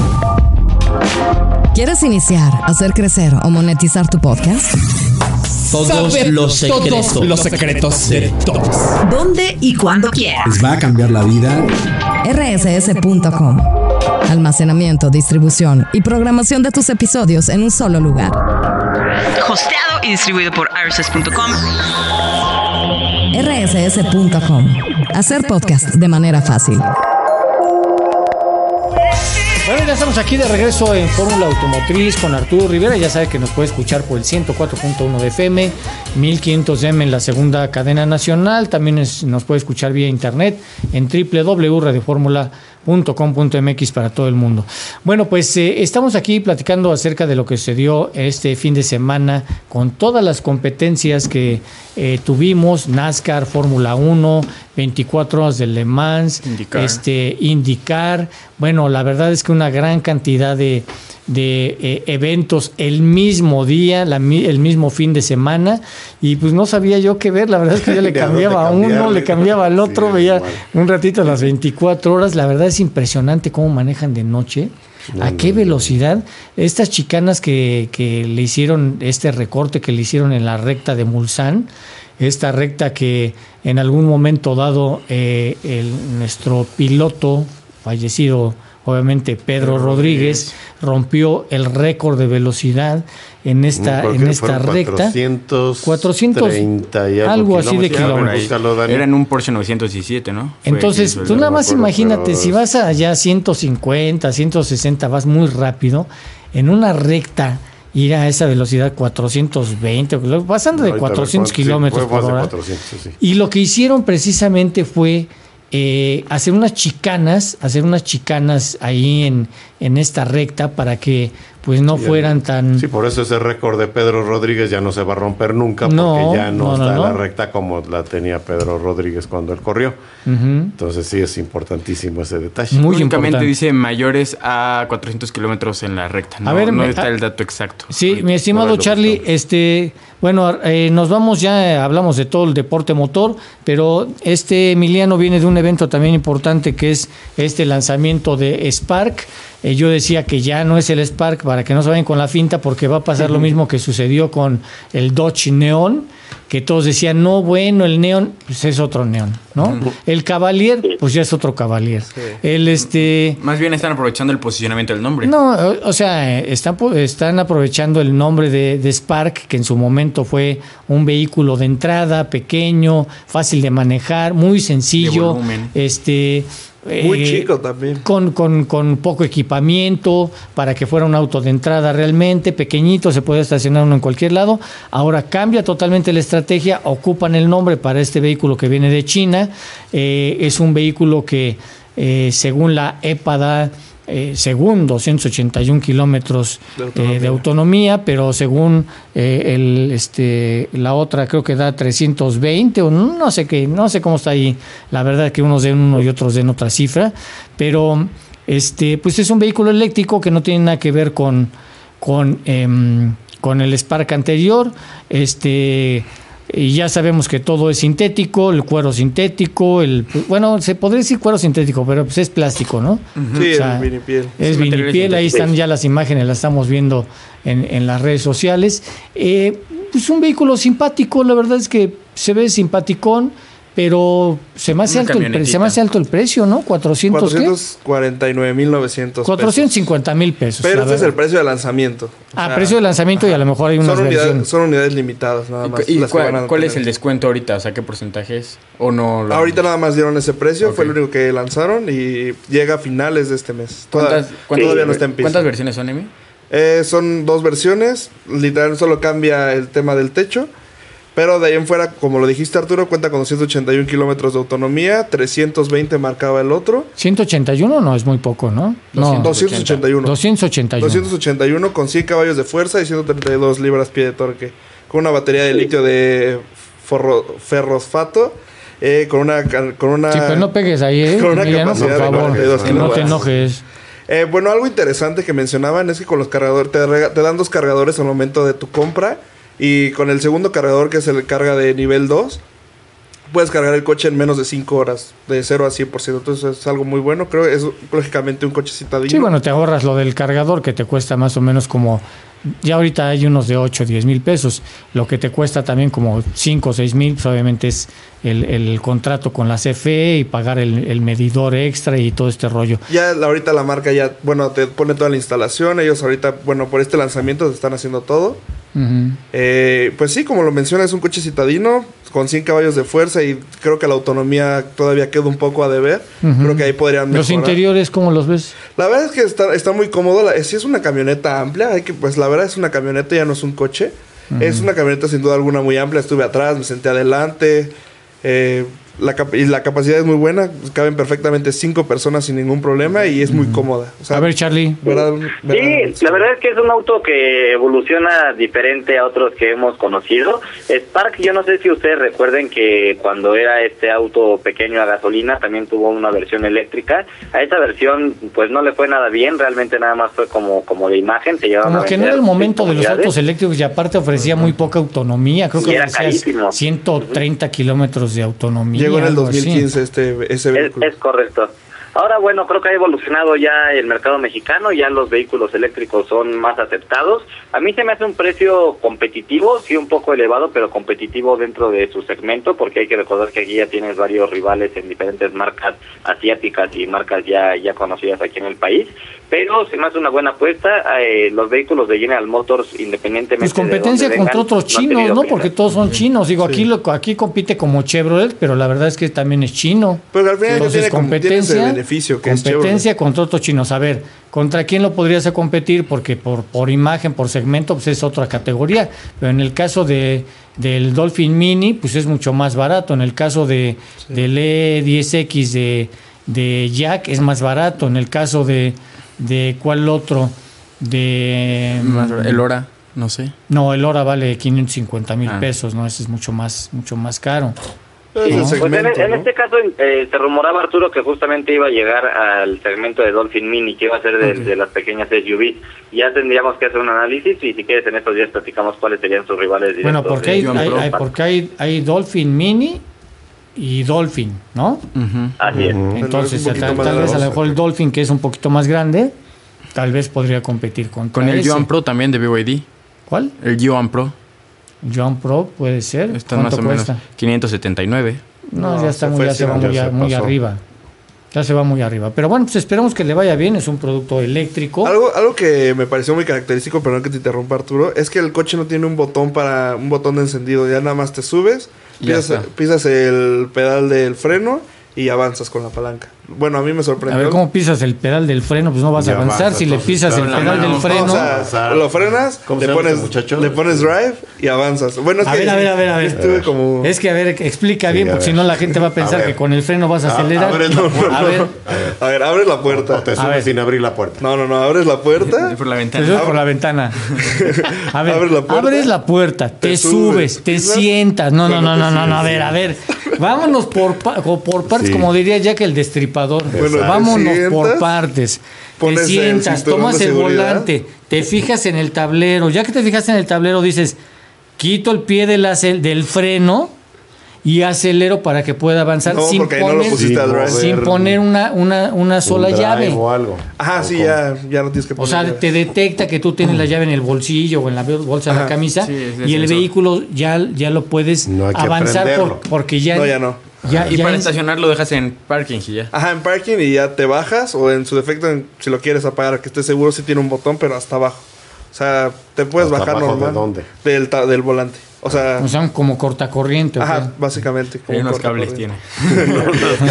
¿Quieres iniciar, hacer crecer o monetizar tu podcast? Todos los secretos. Todos los secretos de todos. ¿Dónde y cuándo quieras? Les va a cambiar la vida. R S S punto com. Almacenamiento, distribución y programación de tus episodios en un solo lugar. Hosteado y distribuido por R S S punto com. R S S punto com. Hacer podcast de manera fácil. Bueno, ya estamos aquí de regreso en Fórmula Automotriz con Arturo Rivera. Ya sabe que nos puede escuchar por el ciento cuatro punto uno de F M, mil quinientos M en la segunda cadena nacional. También es, nos puede escuchar vía internet en doble u doble u doble u punto radio fórmula punto com punto m x para todo el mundo. Bueno, pues eh, estamos aquí platicando acerca de lo que sucedió este fin de semana con todas las competencias que eh, tuvimos: NASCAR, Fórmula uno, veinticuatro horas de Le Mans, IndyCar. Este, IndyCar. Bueno, la verdad es que una gran cantidad de, de eh, eventos el mismo día, la, el mismo fin de semana, y pues no sabía yo qué ver. La verdad es que yo le cambiaba a uno, le cambiaba al otro, sí, veía igual. Un ratito las veinticuatro horas. La verdad es impresionante cómo manejan de noche. No, ¿A qué no, velocidad? Estas chicanas que, que le hicieron, este recorte que le hicieron en la recta de Mulsanne, esta recta que en algún momento dado eh, el, nuestro piloto fallecido, obviamente Pedro Rodríguez, rompió el récord de velocidad en esta en esta recta. cuatrocientos treinta y algo así de kilómetros. Era en un Porsche novecientos diecisiete, ¿no? Entonces, tú nada más imagínate, si vas allá a ciento cincuenta, ciento sesenta, vas muy rápido, en una recta ir a esa velocidad cuatrocientos veinte, pasando de cuatrocientos kilómetros por hora. Y lo que hicieron precisamente fue Eh, hacer unas chicanas, hacer unas chicanas ahí en, en esta recta para que pues no sí, fueran tan... Sí, por eso ese récord de Pedro Rodríguez ya no se va a romper nunca, porque no, ya no, no está no, no. la recta como la tenía Pedro Rodríguez cuando él corrió. Uh-huh. Entonces sí es importantísimo ese detalle. Muy Únicamente importante. Dice mayores a cuatrocientos kilómetros en la recta. No, a ver, no me, está el dato exacto. Sí, sí. Mi estimado Charlie, este... Bueno, eh, nos vamos ya, eh, hablamos de todo el deporte motor, pero este Emiliano viene de un evento también importante que es este lanzamiento de Spark. Eh, yo decía que ya no es el Spark, para que no se vayan con la finta, porque va a pasar uh-huh. lo mismo que sucedió con el Dodge Neon, que todos decían, no, bueno, el Neon, pues es otro Neon, ¿no? Uh-huh. El Cavalier, pues ya es otro Cavalier. Sí. El este... Más bien están aprovechando el posicionamiento del nombre. No, o, o sea, están, están aprovechando el nombre de, de Spark, que en su momento fue un vehículo de entrada, pequeño, fácil de manejar, muy sencillo. De volumen. Este... Muy eh, chico también. Con, con, con poco equipamiento, para que fuera un auto de entrada realmente, pequeñito, se puede estacionar uno en cualquier lado. Ahora cambia totalmente la estrategia, ocupan el nombre para este vehículo que viene de China. Eh, es un vehículo que, eh, según la E P A, da Eh, según doscientos ochenta y un kilómetros de autonomía. Eh, de autonomía, pero según eh, el, este, la otra creo que da trescientos veinte o no, no sé qué, no sé cómo está ahí. La verdad es que unos den uno y otros den otra cifra, pero este, pues es un vehículo eléctrico que no tiene nada que ver con con, eh, con el Spark anterior. Este Y ya sabemos que todo es sintético, el cuero sintético, el bueno, se podría decir cuero sintético, pero pues es plástico, ¿no? Sí, o sea, es vinipiel. Es vinipiel, ahí están ya las imágenes, las estamos viendo en, en las redes sociales. Eh, pues un vehículo simpático, la verdad es que se ve simpaticón, pero se me hace, alto el, pre- se me hace alto el precio, ¿no? cuatrocientos, cuatrocientos cuarenta y nueve mil novecientos cuatrocientos cincuenta mil pesos. Pero este es el precio de lanzamiento. Ah, sea, precio de lanzamiento, ajá. Y a lo mejor hay unas son versiones. Unidades, son unidades limitadas, nada más. ¿Y, y cuál, cuál es el descuento ahorita? O sea, ¿qué porcentaje es? ¿O no? Lo... Ahorita nada más dieron ese precio, okay. Fue el único que lanzaron y llega a finales de este mes. ¿Cuántas, Toda, ¿cuántas, todavía no está en piso. ¿Cuántas versiones son, Emi? Eh, son dos versiones, literal solo cambia el tema del techo. Pero de ahí en fuera, como lo dijiste, Arturo, cuenta con doscientos ochenta y un kilómetros de autonomía, trescientos veinte marcaba el otro. ¿ciento ochenta y uno no es muy poco, no? No, doscientos ochenta y uno. doscientos ochenta y uno. doscientos ochenta y uno con cien caballos de fuerza y ciento treinta y dos libras-pie de torque. Con una batería de litio de forro, ferrosfato, eh, con una... Con una sí, pero no pegues ahí, ¿eh? Con una Emiliano, capacidad por favor, de cuarenta y dos no te enojes. Eh, bueno, algo interesante que mencionaban es que con los cargadores, te, rega, te dan dos cargadores al momento de tu compra. Y con el segundo cargador, que es el carga de nivel dos, puedes cargar el coche en menos de cinco horas, de cero a cien por ciento. Entonces es algo muy bueno. Creo que es lógicamente un coche citadino. Sí, bueno, te ahorras lo del cargador, que te cuesta más o menos como... Ya ahorita hay unos de ocho, diez mil pesos. Lo que te cuesta también como cinco o seis mil, pues obviamente es el, el contrato con la C F E y pagar el, el medidor extra y todo este rollo. Ya ahorita la marca ya, bueno, te pone toda la instalación. Ellos ahorita, bueno, por este lanzamiento te están haciendo todo. Uh-huh. Eh, pues sí, como lo menciona, es un coche citadino con cien caballos de fuerza y creo que la autonomía todavía queda un poco a deber. Uh-huh. Creo que ahí podrían mejorar. ¿Los interiores cómo los ves? La verdad es que está, está muy cómodo. La, sí es una camioneta amplia. Hay que, pues la verdad es una camioneta, ya no es un coche. Uh-huh. Es una camioneta sin duda alguna muy amplia. Estuve atrás, me senté adelante. Eh... La cap- y la capacidad es muy buena, caben perfectamente cinco personas sin ningún problema y es muy mm. cómoda. O sea, a ver, Charlie. ¿verdad? ¿verdad? Sí, la verdad es que es un auto que evoluciona diferente a otros que hemos conocido. Spark, yo no sé si ustedes recuerden que cuando era este auto pequeño a gasolina también tuvo una versión eléctrica. A esa versión pues no le fue nada bien, realmente nada más fue como como de imagen. Se como que no era el momento de los autos eléctricos y aparte ofrecía muy poca autonomía. Creo que ofrecía ciento treinta kilómetros de autonomía. Llegó en el dos mil quince este, ese vehículo. Es, es correcto. Ahora, bueno, creo que ha evolucionado ya el mercado mexicano, ya los vehículos eléctricos son más aceptados. A mí se me hace un precio competitivo, sí un poco elevado, pero competitivo dentro de su segmento, porque hay que recordar que aquí ya tienes varios rivales en diferentes marcas asiáticas y marcas ya ya conocidas aquí en el país. Pero se me hace una buena apuesta. Eh, los vehículos de General Motors, independientemente pues competencia de contra vengan, otros chinos, ¿no? ¿no? Porque todos son chinos. Digo, sí. aquí lo, aquí compite como Chevrolet, pero la verdad es que también es chino. Pero al final entonces tiene, competencia, tiene beneficio que competencia es contra otros chinos. A ver, ¿contra quién lo podrías competir? Porque por por imagen, por segmento, pues es otra categoría. Pero en el caso de del Dolphin Mini, pues es mucho más barato. En el caso de sí. del E diez X de de Jack es más barato. En el caso de ¿De cuál otro? De el Hora, no sé. No, el Hora vale quinientos cincuenta mil ah. pesos, ¿no? Ese es mucho más, mucho más caro. Sí, ¿no? Pues en, en este caso eh, se rumoraba, Arturo, que justamente iba a llegar al segmento de Dolphin Mini, que iba a ser de, okay. de las pequeñas S U Vs. Ya tendríamos que hacer un análisis y si quieres en estos días platicamos cuáles serían sus rivales directos. Bueno, porque hay, hay, hay, porque hay, hay Dolphin Mini y Dolphin, ¿no? Uh-huh. Así es. Uh-huh. Entonces, tal, tal, tal vez a lo mejor el Dolphin, que es un poquito más grande, tal vez podría competir contra con el ese. Yuan Pro también de B Y D. ¿Cuál? El Yuan Pro. Yuan Pro puede ser. Está más o cuesta? menos quinientos setenta y nueve. No, no ya está muy, ya se va muy, ya muy arriba. Ya se va muy arriba. Pero bueno, pues esperamos que le vaya bien. Es un producto eléctrico. Algo, algo que me pareció muy característico, perdón que te interrumpa, Arturo, es que el coche no tiene un botón para un botón de encendido. Ya nada más te subes, pisas, pisas el pedal del freno y avanzas con la palanca. Bueno, a mí me sorprendió. A ver, ¿cómo pisas el pedal del freno? Pues no vas a avanzar. Si le pisas el pedal del freno... No, o sea, lo frenas, le pones, le pones drive y avanzas. Bueno, es a que ver, a ver, a ver, a ver. Estuve como... Es que, a ver, explica Sí, bien, a porque ver. si no la gente va a pensar A ver. que con el freno vas a acelerar. Abres la puerta. A ver, A ver, abres la puerta. O te A subes ver. sin abrir la puerta. No, no, no, abres la puerta. Por la te ventana. subes por la ventana. A ver, Abres la puerta. abres la puerta, te, Te subes, subes, te pisas. sientas. No, no, Bueno, no, te no, no, no, a subes, ver, sí. a ver. Vámonos por, pa- o por partes, Sí. como diría Jack el Destripador. Bueno, te Vámonos por sientas, partes. pones Te el sientas, cinturón tomas de el seguridad. volante, te fijas en el tablero. Ya que te fijas en el tablero, dices, quito el pie del, acel- del freno y acelero para que pueda avanzar No, sin porque ahí no lo poner, pusiste a drive. sin mover poner una, una, una sola Un drive llave. o algo. Ajá, O sí, como- ya, ya no tienes que O poner sea, llaves. te detecta que tú tienes la llave en el bolsillo o en la bolsa de la Ajá. camisa Sí, es de y el sensor. vehículo ya, ya lo puedes No hay que avanzar por- prenderlo. porque ya... No, ya no. ya- Y ya para en- estacionar lo dejas en parking y ya. Ajá, en parking y ya te bajas o en su defecto, en- si lo quieres apagar, que estés seguro, si tiene un botón, pero hasta abajo. O sea, te puedes ¿Hasta bajar abajo normal. de dónde? Del, ta- del volante. O sea, O sea, como cortacorriente. ¿ok? ajá, básicamente. como Hay unos corta cables corriente. tiene.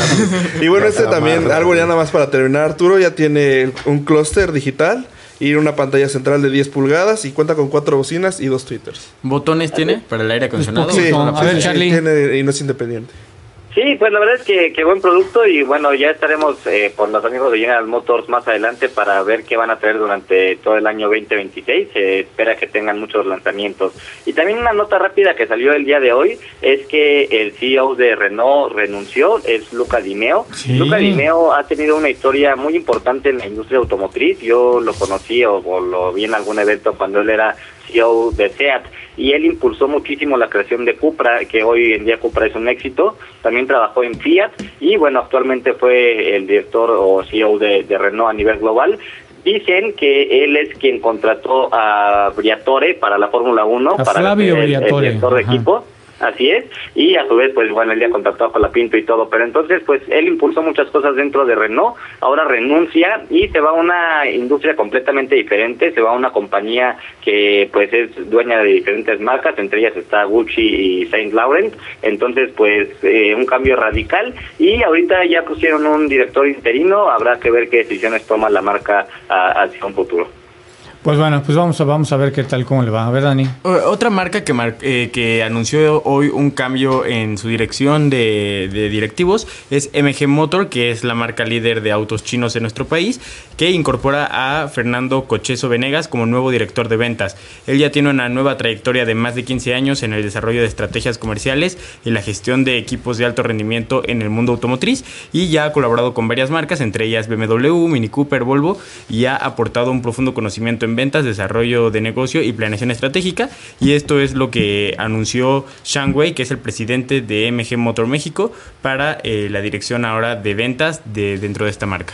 Y bueno, este Amarra. también, algo ya nada más para terminar, Arturo, ya tiene un clúster digital y una pantalla central de diez pulgadas y cuenta con cuatro bocinas y dos tweeters. ¿Botones tiene para el aire acondicionado? poquito. Sí, No, a ver, sí, Charlie. tiene y no es independiente. Sí, pues la verdad es que, que buen producto y bueno, ya estaremos eh, con los amigos de General Motors más adelante para ver qué van a traer durante todo el año veinte veintiséis. Se espera que tengan muchos lanzamientos. Y también una nota rápida que salió el día de hoy es que el C E O de Renault renunció, es Luca Di Meo. Sí. Luca Di Meo ha tenido una historia muy importante en la industria automotriz. Yo lo conocí o, o lo vi en algún evento cuando él era C E O de SEAT y él impulsó muchísimo la creación de Cupra, que hoy en día Cupra es un éxito. También trabajó en Fiat y bueno, actualmente fue el director o C E O de, de Renault a nivel global. Dicen que él es quien contrató a Briatore para la Fórmula uno, A para Flavio ser el, el Briatore, director de ajá. equipo. Así es, y a su vez, pues bueno, él ya contactó a Colapinto y todo, pero entonces, pues él impulsó muchas cosas dentro de Renault, ahora renuncia y se va a una industria completamente diferente, se va a una compañía que pues es dueña de diferentes marcas, entre ellas está Gucci y Saint Laurent, entonces pues eh, un cambio radical y ahorita ya pusieron un director interino, habrá que ver qué decisiones toma la marca a- hacia un futuro. Pues bueno, pues vamos a, vamos a ver qué tal, cómo le va. A ver, Dani. O- Otra marca que, mar- eh, que anunció hoy un cambio en su dirección de, de directivos es M G Motor, que es la marca líder de autos chinos en nuestro país, que incorpora a Fernando Cocheso Venegas como nuevo director de ventas. Él ya tiene una nueva trayectoria de más de quince años en el desarrollo de estrategias comerciales y la gestión de equipos de alto rendimiento en el mundo automotriz y ya ha colaborado con varias marcas, entre ellas B M W, Mini Cooper, Volvo, y ha aportado un profundo conocimiento en ventas, desarrollo de negocio y planeación estratégica, y esto es lo que anunció Shang Wei, que es el presidente de M G Motor México, para eh, la dirección ahora de ventas de dentro de esta marca.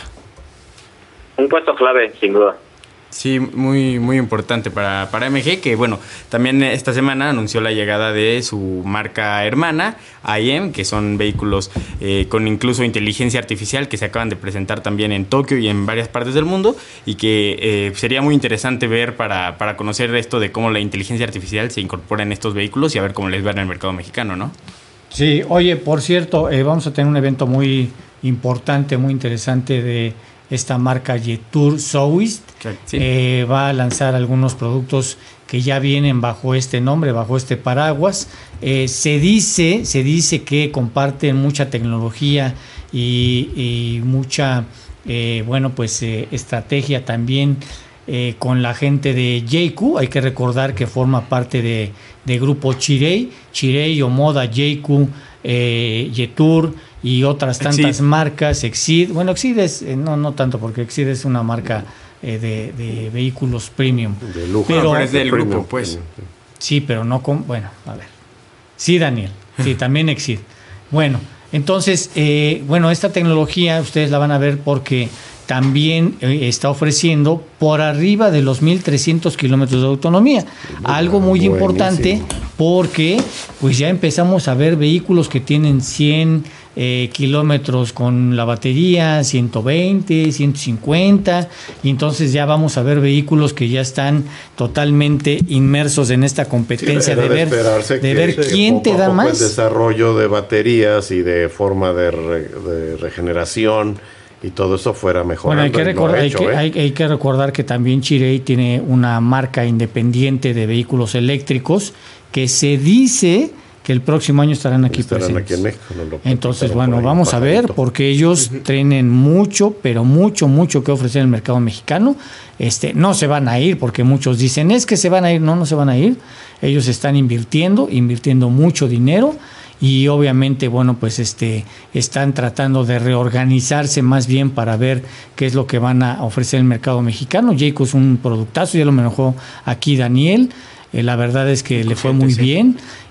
Un puesto clave, sin duda. Sí, muy, muy importante para, para M G, que bueno, también esta semana anunció la llegada de su marca hermana, I M, que son vehículos eh, con incluso inteligencia artificial que se acaban de presentar también en Tokio y en varias partes del mundo, y que eh, sería muy interesante ver para, para conocer esto de cómo la inteligencia artificial se incorpora en estos vehículos y a ver cómo les va en el mercado mexicano, ¿no? Sí, oye, por cierto, eh, vamos a tener un evento muy importante, muy interesante de esta marca Jetour Southeast. Sí. Eh, va a lanzar algunos productos que ya vienen bajo este nombre, bajo este paraguas. Eh, se dice, se dice que comparten mucha tecnología y, y mucha, eh, bueno, pues eh, estrategia también eh, con la gente de J Q. Hay que recordar que forma parte de, de grupo Chirei, Chirei, Omoda, J Q, eh, Jetour y otras tantas Exid. marcas, Exid. Bueno, Exid es, eh, no, no tanto, porque Exid es una marca eh, de, de vehículos premium. De lujo. Pero, No, pero es del Premium, grupo, pues. premium. sí, pero no con, bueno, a ver. Sí, Daniel, sí, también Exid. Bueno, entonces, eh, bueno, esta tecnología ustedes la van a ver porque también eh, está ofreciendo por arriba de los mil trescientos kilómetros de autonomía. Algo muy Buenísimo. importante porque pues ya empezamos a ver vehículos que tienen cien, eh, kilómetros con la batería, ciento veinte, ciento cincuenta, y entonces ya vamos a ver vehículos que ya están totalmente inmersos en esta competencia sí, de ver, de de ver que quién te da más. El desarrollo de baterías y de forma de, re, de regeneración y todo eso fuera mejor. Bueno, hay que, recordar, hecho, hay, que, ¿eh? hay, hay que recordar que también Chery tiene una marca independiente de vehículos eléctricos que se dice que el próximo año estarán aquí estarán presentes. Aquí en México, no lo Entonces, bueno, vamos a ver, porque ellos uh-huh. tienen mucho, pero mucho, mucho que ofrecer en el mercado mexicano. Este, no se van a ir, porque muchos dicen, es que se van a ir. No, no se van a ir. Ellos están invirtiendo, invirtiendo mucho dinero. Y obviamente, bueno, pues este están tratando de reorganizarse más bien para ver qué es lo que van a ofrecer en el mercado mexicano. Jayco es un productazo, ya lo manejó aquí Daniel. Eh, la verdad es que le fue muy bien.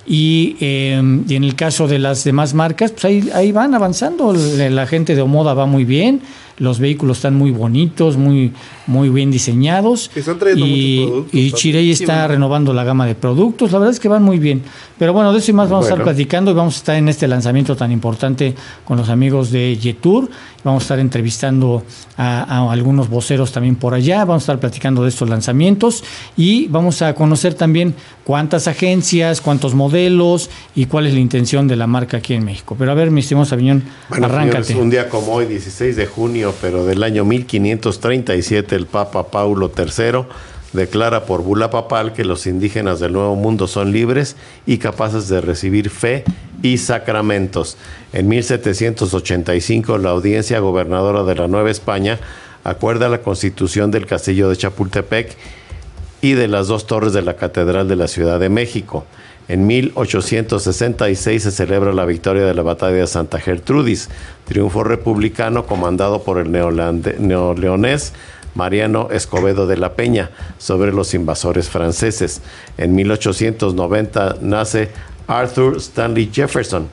Y, eh, y en el caso de las demás marcas, pues ahí, ahí van avanzando. La, la gente de Omoda va muy bien. Los vehículos están muy bonitos, muy, muy bien diseñados. Están trayendo y, muchos productos. Y Chery está sí, bueno. renovando la gama de productos. La verdad es que van muy bien. Pero bueno, de eso y más vamos bueno. a estar platicando y vamos a estar en este lanzamiento tan importante con los amigos de Jetour. Vamos a estar entrevistando a, a algunos voceros también por allá. Vamos a estar platicando de estos lanzamientos y vamos a conocer también cuántas agencias, cuántos modelos y cuál es la intención de la marca aquí en México. Pero a ver, mi estimado Sabiñón, bueno, arráncate. Señores, un día como hoy, dieciséis de junio, pero del año mil quinientos treinta y siete, el Papa Paulo tercero declara por bula papal que los indígenas del Nuevo Mundo son libres y capaces de recibir fe y sacramentos. En mil setecientos ochenta y cinco, la audiencia gobernadora de la Nueva España acuerda la constitución del castillo de Chapultepec y de las dos torres de la Catedral de la Ciudad de México. En mil ochocientos sesenta y seis se celebra la victoria de la batalla de Santa Gertrudis, triunfo republicano comandado por el neoleonés Mariano Escobedo de la Peña sobre los invasores franceses. En mil ochocientos noventa nace Arthur Stanley Jefferson.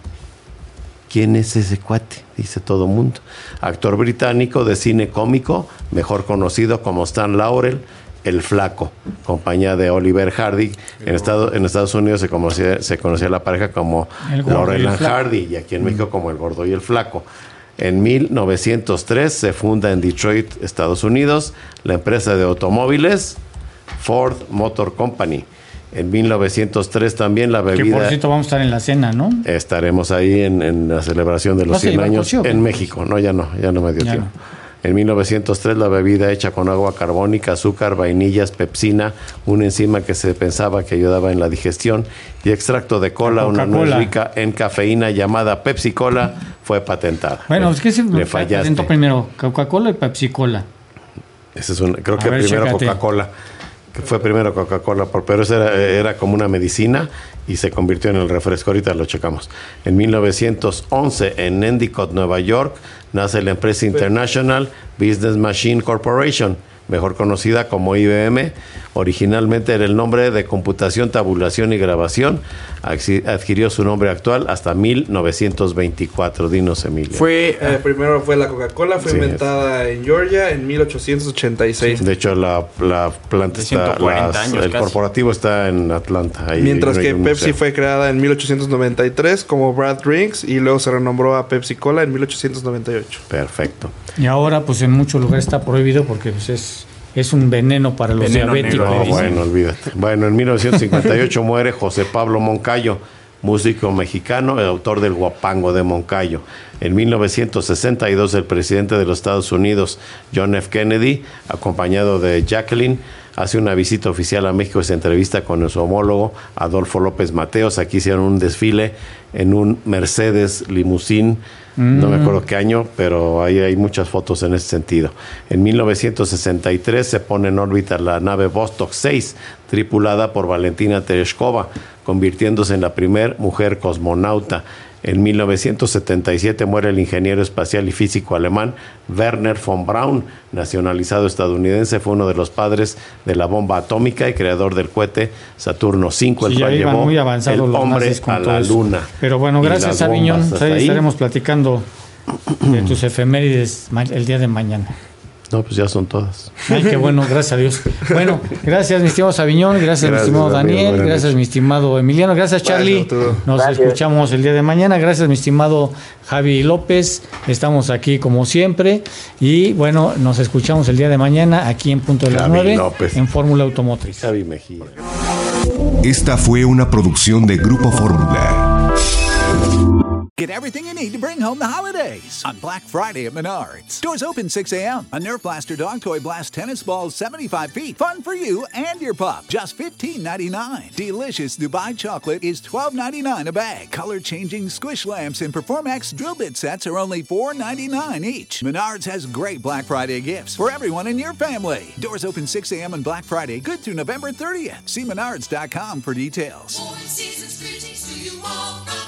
¿Quién es ese cuate? Dice todo mundo. Actor británico de cine cómico, mejor conocido como Stan Laurel, el Flaco, compañía de Oliver Hardy. En, Estado, en Estados Unidos se conocía, se conocía la pareja como Laurel and Hardy, y aquí en México como el Gordo y el Flaco. En mil novecientos tres se funda en Detroit, Estados Unidos, la empresa de automóviles Ford Motor Company. En mil novecientos tres también la bebida... Que por cierto vamos a estar en la cena, ¿no? Estaremos ahí en, en la celebración de los cien años en México. No, ya no, ya no me dio ya tiempo. No. En mil novecientos tres la bebida hecha con agua carbónica, azúcar, vainillas, pepsina, una enzima que se pensaba que ayudaba en la digestión, y extracto de cola, una nuez rica en cafeína llamada Pepsi Cola, fue patentada. Bueno, es que se le fallaste. Patentó primero Coca-Cola y Pepsi Cola. Ese es un, creo A que ver, primero chécate. Coca-Cola. Que fue primero Coca-Cola, pero eso era, era como una medicina y se convirtió en el refresco. Ahorita lo checamos. En mil novecientos once, en Endicott, Nueva York, nace la empresa International Business Machine Corporation, mejor conocida como I B M. Originalmente era el nombre de computación, tabulación y grabación. Adquirió su nombre actual hasta mil novecientos veinticuatro. Dinos, Emilio. Fue, eh, primero fue la Coca-Cola, fue sí, inventada es. en Georgia en mil ochocientos ochenta y seis. De hecho, la, la planta está, las, el casi. corporativo está en Atlanta. Ahí, Mientras que Pepsi fue creada en mil ochocientos noventa y tres como Brad Drinks y luego se renombró a Pepsi Cola en mil ochocientos noventa y ocho. Perfecto. Y ahora, pues en muchos lugares está prohibido porque pues, es... Es un veneno para los veneno diabéticos. No, bueno, olvídate. Bueno, en mil novecientos cincuenta y ocho muere José Pablo Moncayo, músico mexicano, el autor del Guapango de Moncayo. En mil novecientos sesenta y dos, el presidente de los Estados Unidos, John F. Kennedy, acompañado de Jacqueline, hace una visita oficial a México y se entrevista con su homólogo, Adolfo López Mateos. Aquí hicieron un desfile en un Mercedes Limousine. Mm. No me acuerdo qué año, pero ahí hay muchas fotos en ese sentido. En mil novecientos sesenta y tres se pone en órbita la nave Vostok seis, tripulada por Valentina Tereshkova, convirtiéndose en la primer mujer cosmonauta. En mil novecientos setenta y siete muere el ingeniero espacial y físico alemán Werner von Braun, nacionalizado estadounidense. Fue uno de los padres de la bomba atómica y creador del cohete Saturno cinco, el sí, cual llevó muy el hombre a la luna. Pero bueno, gracias a Viñón, estaremos platicando de tus efemérides el día de mañana. No, pues ya son todas. Ay, qué bueno, gracias a Dios. Bueno, gracias, mi estimado Sabiñón, gracias, gracias mi estimado Daniel, amigo, gracias, noche. mi estimado Emiliano, gracias, Charlie. Gracias, Nos gracias. escuchamos el día de mañana. Gracias, mi estimado Javi López. Estamos aquí como siempre. Y bueno, nos escuchamos el día de mañana aquí en punto de las nueve en Fórmula Automotriz. Javi Mejía. Esta fue una producción de Grupo Fórmula. Get everything you need to bring home the holidays on Black Friday at Menards. Doors open six a.m. A Nerf Blaster dog toy blast tennis balls seventy-five feet. Fun for you and your pup. Just fifteen ninety-nine. Delicious Dubai chocolate is twelve ninety-nine a bag. Color-changing squish lamps and Performax drill bit sets are only four ninety-nine each. Menards has great Black Friday gifts for everyone in your family. Doors open six a.m. on Black Friday, good through November thirtieth. See menards dot com for details. Four seasons greetings to you all.